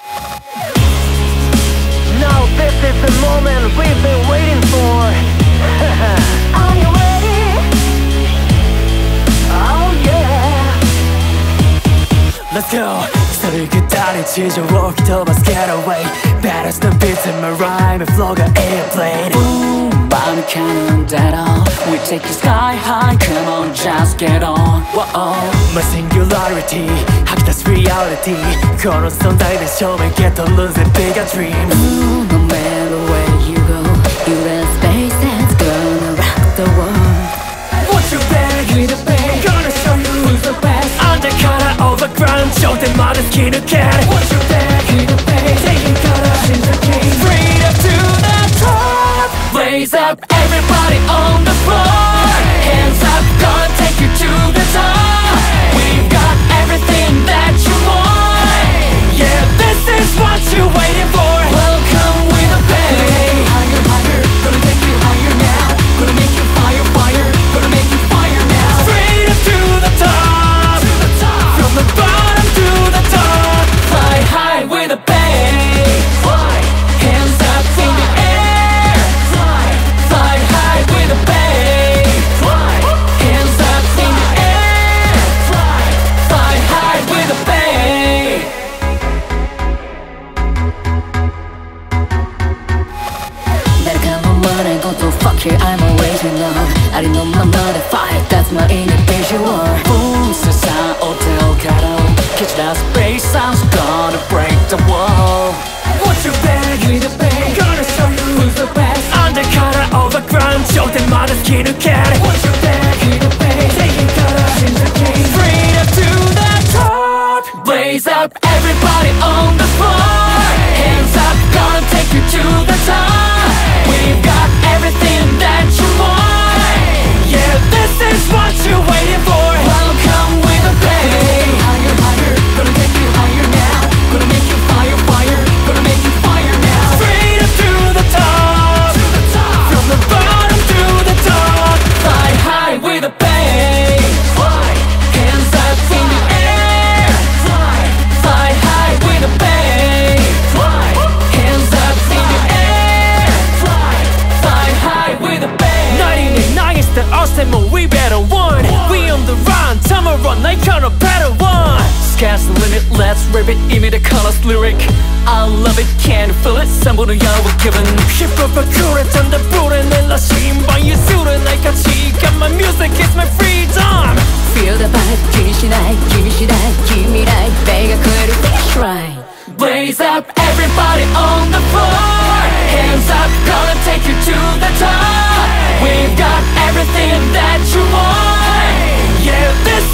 Now this is the moment we've been waiting for. Are you ready? Oh yeah. Let's go. 소리 그따위 지저워 기도봐서 get away. Battles the beats in my rhyme and flow가 airplane. Ooh, 마음이 가는 대로 we take you sky high. Come on, just get on. Whoa. My singularity, 하기 that's reality. 걸어서 나의 처음에 get to lose it big a dream. Ooh, no matter where you go, you in space that's gonna rock the world. What's your bag? With a bang, Gonna show you who's the best. undercut overground show 때마다 skin again. What's your bag? With a bang, Taking color she's the king. straight up to the top. Raise up, everybody on the floor. Hands up, gonna take you to the top. We've got everything that you want. Yeah, this is what you're waiting for. Welcome with a bang. Higher, higher, gonna take you higher now. Gonna make you fire, fire, gonna make you fire now. Straight up to the top. To the top, From the bottom to the top. fly high with a bang. Fly, hands up in the air. Fly, fly high with a bang. Fly, hands up in the air. Fly, fly high with a bang. 내가 너 말고 또 fuck it, I'm always in love. I didn't know my mother fight, that's my individual. Boom, 세상 어딜 가도 kitchen space sounds gonna break the wall. What's your bag? With a bang, Gonna show you who's the best. undercut overground show 때마다 skin again. What's your bag? With a bang, Taking color she's the king. straight up to the top. Raise up, everybody on the floor. Hands up, gonna take you to the top. We've got everything that you want. Yeah, this is what you're waiting for. Welcome with a bang. Higher, higher, gonna take you higher now. Gonna make you fire, fire, gonna make you fire now. Straight up to the top. To the top, From the bottom to the top. fly high with a bang. Fly, hands up in the air. Fly, fly high with a bang. Fly, hands up in the air. Fly, fly high with a bang. 99 is the awesome and we better one. We on the run, tomorrow night kind of better one. Sky's the limit, let's rip it, give me the colors lyric. I love it, can you feel it? 선보는 야구 given. 힙합과 쿨했던 다 불어내라 신발 예술은 날같이 got my music is my freedom. Feel the vibe, finish it right, give me right, 내가 그래도 finish right. Raise up, everybody on the floor. Hands up, gonna take you to the top. We've got everything that you want. Yeah, this